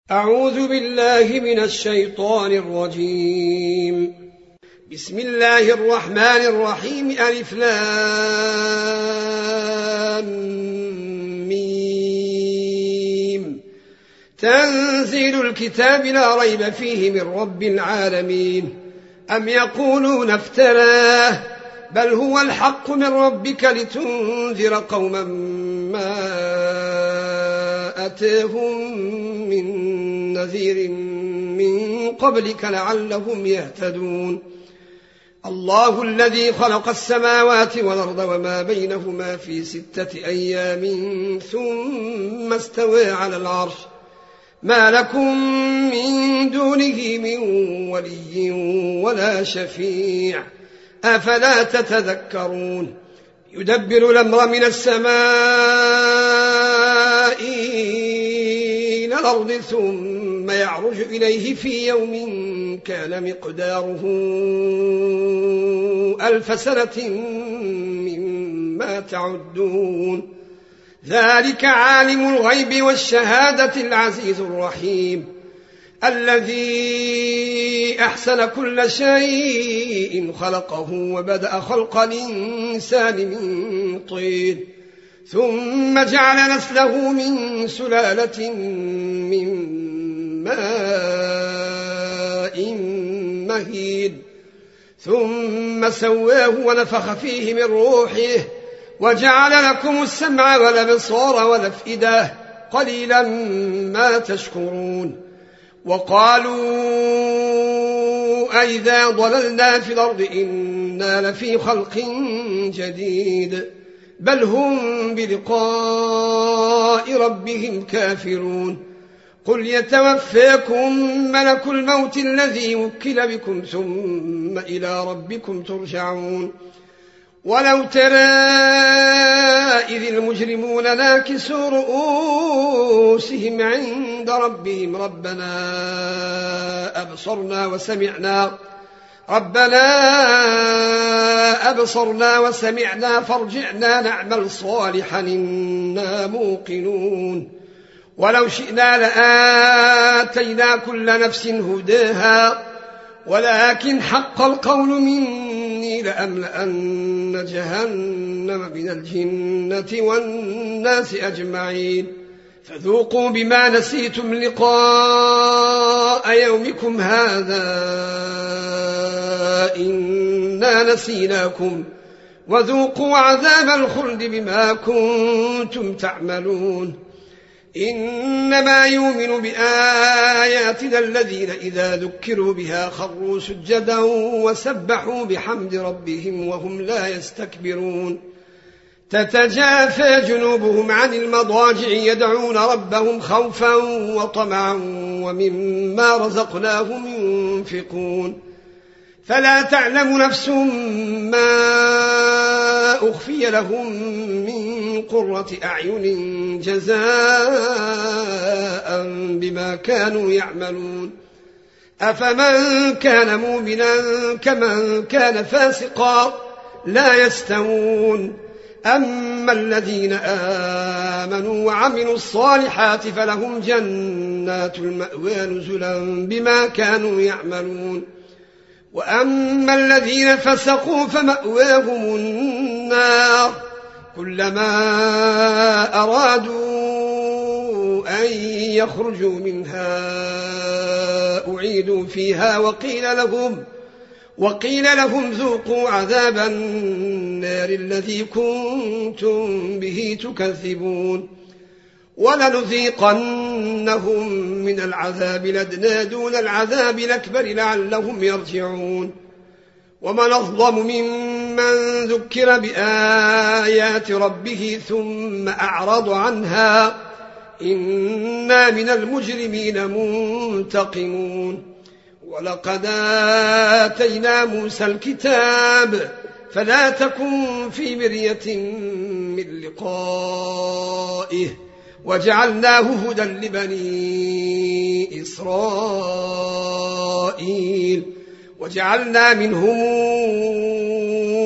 أعوذ بالله من الشيطان الرجيم. بسم الله الرحمن الرحيم. ألف لام ميم. تنزيل الكتاب لا ريب فيه من رب العالمين. أم يقولون افتراه بل هو الحق من ربك لتنذر قوما ما أتاهم من نذير من قبلك لعلهم يهتدون. الله الذي خلق السماوات والأرض وما بينهما في 6 أيام ثم استوى على العرش ما لكم من دونه من ولي ولا شفيع أفلا تتذكرون. يدبر الأمر من السماء إلى الأرض ثم يعرج إليه في يوم كان مقداره 1000 سنة مما تعدون. ذلك عالم الغيب والشهادة العزيز الرحيم الذي أحسن كل شيء خلقه وبدأ خلق الإنسان من طين ثم جعل نسله من سلالة من ماء مهين ثم سواه ونفخ فيه من روحه وجعل لكم السمع والأبصار والأفئدة قليلا ما تشكرون. وقالوا أئذا ضللنا في الأرض إنا لفي خلق جديد بل هم بلقاء ربهم كافرون. قل يتوفاكم ملك الموت الذي وكل بكم ثم إلى ربكم ترجعون. ولو ترى إذ المجرمون ناكسوا رؤوسهم عند ربهم ربنا أبصرنا وسمعنا فارجعنا نعمل صالحا إنا موقنون. ولو شئنا لآتينا كل نفس هداها ولكن حق القول مني لأملأن جهنم من الجنة والناس أجمعين. فذوقوا بما نسيتم لقاء يومكم هذا إنا نسيناكم وذوقوا عذاب الخلد بما كنتم تعملون. إنما يؤمن بآياتنا الذين إذا ذكروا بها خروا سجدا وسبحوا بحمد ربهم وهم لا يستكبرون. تتجافى جنوبهم عن المضاجع يدعون ربهم خوفا وطمعا ومما رزقناهم ينفقون. فلا تعلم نفس ما أخفي لهم من قرة أعين جزاء بما كانوا يعملون. أفمن كان مؤمنا كمن كان فاسقا لا يستوون. أما الذين آمنوا وعملوا الصالحات فلهم جنات المأوى نزلا بما كانوا يعملون. وأما الذين فسقوا فمأواهم النار كلما أرادوا أن يخرجوا منها أعيدوا فيها وقيل لهم ذوقوا عذاب النار الذي كنتم به تكذبون. ولنذيقنهم من العذاب الأدنى دون العذاب الأكبر لعلهم يرجعون. ومن أظلم ممن ذكر بآيات ربه ثم أعرض عنها إنا من المجرمين منتقمون. ولقد آتينا موسى الكتاب فلا تكن في مرية من لقائه وجعلناه هدى لبني إسرائيل وجعلنا منهم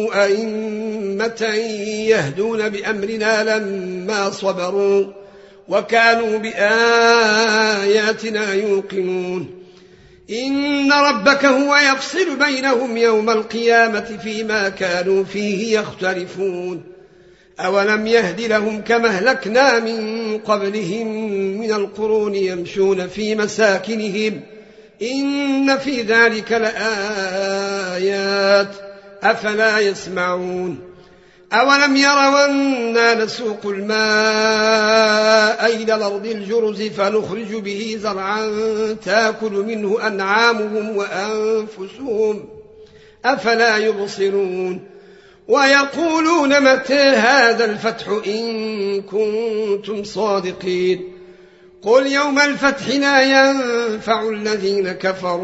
أئمة يهدون بأمرنا لما صبروا وكانوا بآياتنا يوقنون إن ربك هو يفصل بينهم يوم القيامة فيما كانوا فيه يختلفون أولم يهد لهم كما أهلكنا من قبلهم من القرون يمشون في مساكنهم إن في ذلك لآيات أفلا يسمعون أولم يروا أنا نسوق الماء إلى الأرض الجرز فنخرج به زرعا تأكل منه أنعامهم وأنفسهم أفلا يبصرون ويقولون متى هذا الفتح إن كنتم صادقين قل يوم الفتح لا ينفع الذين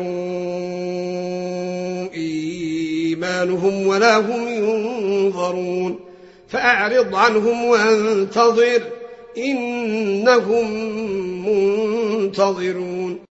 كفروا إيمانهم ولا هم ينظرون فأعرض عنهم وانتظر إنهم منتظرون